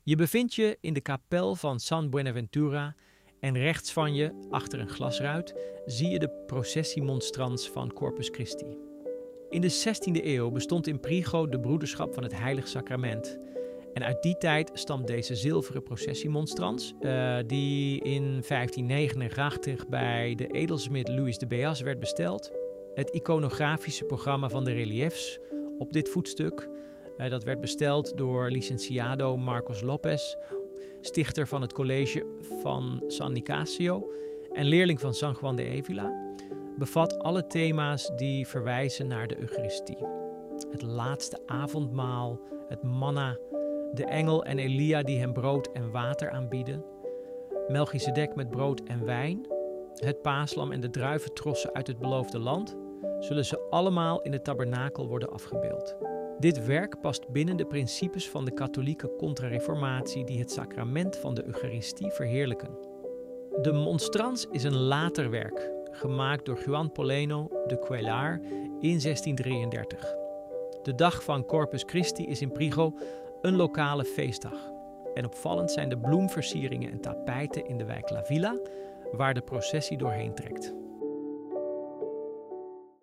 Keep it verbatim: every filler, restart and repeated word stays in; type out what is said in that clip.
Je bevindt je in de kapel van San Buenaventura en rechts van je, achter een glasruit, zie je de processiemonstrans van Corpus Christi. In de zestiende eeuw bestond in Prigo de broederschap van het Heilig Sacrament. En uit die tijd stamt deze zilveren processiemonstrans, uh, die in vijftien negenenachtig bij de edelsmid Luis de Beas werd besteld. Het iconografische programma van de reliefs op dit voetstuk, uh, dat werd besteld door licentiado Marcos Lopez, stichter van het college van San Nicasio en leerling van San Juan de Avila, bevat alle thema's die verwijzen naar de Eucharistie. Het laatste avondmaal, het manna, de engel en Elia die hem brood en water aanbieden, Melchizedek met brood en wijn, het paaslam en de druiventrossen uit het beloofde land, zullen ze allemaal in de tabernakel worden afgebeeld. Dit werk past binnen de principes van de katholieke contra-reformatie die het sacrament van de Eucharistie verheerlijken. De monstrans is een later werk, gemaakt door Juan Poleno de Cuéllar in zestien drieëndertig. De dag van Corpus Christi is in Prigo een lokale feestdag. En opvallend zijn de bloemversieringen en tapijten in de wijk La Villa, waar de processie doorheen trekt.